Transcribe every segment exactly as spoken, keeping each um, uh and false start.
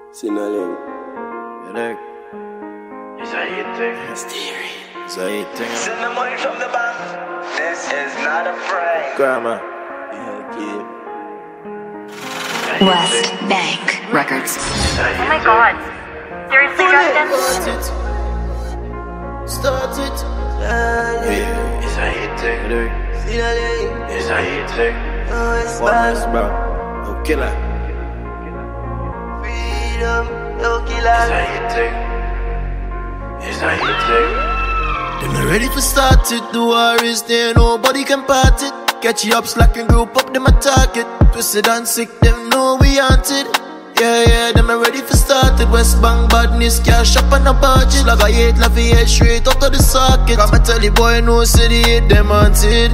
Signaling. You know? It's a hit thing. It's a hit thing. Send the money from the bank. This is not a prank. Grandma. Yeah, kid. West Bank Records. Oh my god. Seriously, Justin? Start it. Yeah. Yeah. It's a hit thing. You know? Signaling. It's a hit thing. Oh, it's What bad. is bro? Oh, killer. Freedom. No It's killer. a hit thing. It's a hit thing. Them not ready for start it. The war is there, nobody can part it. Catch you up, slack and group up, them a target. Twisted and sick, them know we haunted. Yeah, yeah, them not ready for start it. West Bank badness, cash up on a budget. Like I hate Lafayette straight out of the socket. Come and tell the boy no city hate them haunted.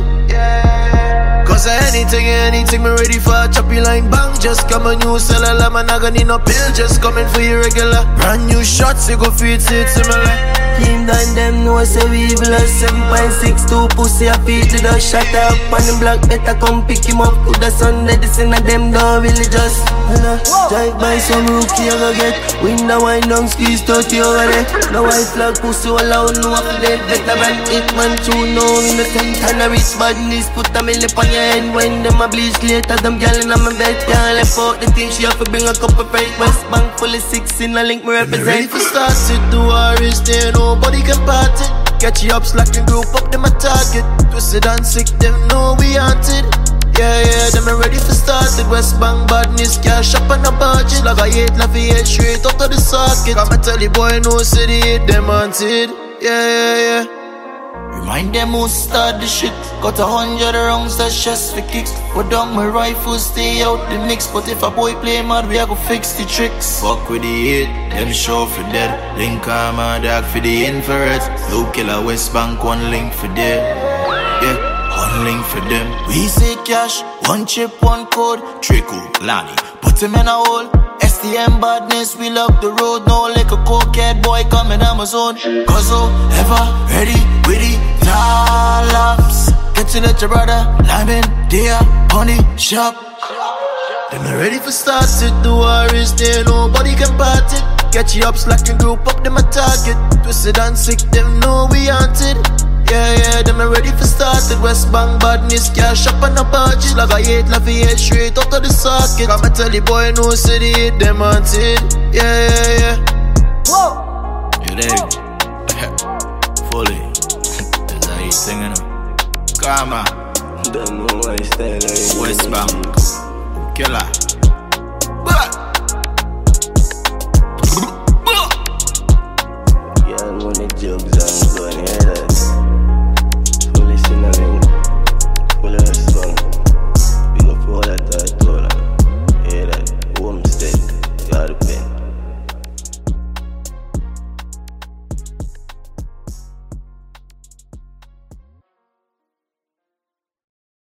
Yeah. Cause anything, anything, me ready for a choppy line bang. Just come a new cellular, man, I gonna need no pill. Just coming for you regular. Brand new shots, you go feed it similar. Him and them know say we evil as seven point six two pussy a feet to the shut up on the block better come pick him up to the sun that this in a them don't really just uh, drive by some rookie I go get window wind down squeeze thirty over there no white flag pussy all out no up to dead veteran hit man true no in the tent and a rich badness put a million on your head when them a bleach later them gal in my bed can't left out the thing she have to bring a couple friends West Bank full of six in a link me Ready represent for start it, the war is there, nobody can part it. Catch you up, slack and group up, them a target. Twisted and sick, them know we haunted. Yeah, yeah, them are ready for start it. West Bank badness, cash up on a budget. Like I hate Lafayette straight out of the socket. Come and tell the boy no city hate them haunted. Yeah, yeah, yeah. Remind them who start the shit. Got a hundred rounds, that's just for kicks. Put down my rifle, stay out the mix. But if a boy play mad, we a go fix the tricks. Fuck with the hit, them show for dead. Link arm and dog for the infrared. No killer West Bank, one link for dead. Yeah, one link for them. We say cash, one chip, one code. Trickle, Lani, put him in a hole. S T M badness, we love the road. No like a cokehead boy coming Amazon. Cause ever ready with the dollars. Get to let your brother, lime in, dear, honey, shop. Them not ready for start it, the war is there, nobody can part it. Catch you up, slack and group up, them a target. Twisted and sick, them know we haunted. Yeah, yeah, them not ready for start it. West Bank badness, cash up on a budget. Like I hate Lafayette straight out of the socket. Come and tell the boy no city hate them haunted. Yeah, yeah, yeah. Whoa. You dig? Fully. That's how you singing them. Grandma. Don't know why style like West Bank. Killer. Yeah, I'm gonna jokes and go and hear that.